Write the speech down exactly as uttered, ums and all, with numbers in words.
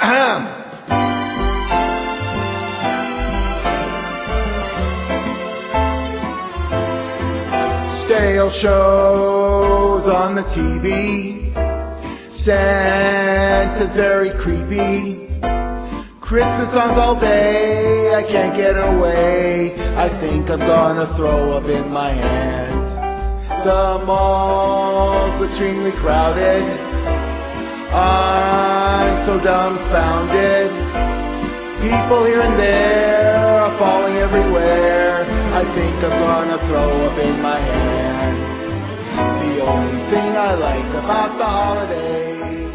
Stale shows on the T V, Santa's very creepy. Christmas songs all day, I can't get away. I think I'm gonna throw up in my hand. The mall's extremely crowded, I'm so dumbfounded. People here and there are falling everywhere. I think I'm gonna throw up in my hand. The only thing I like about the holiday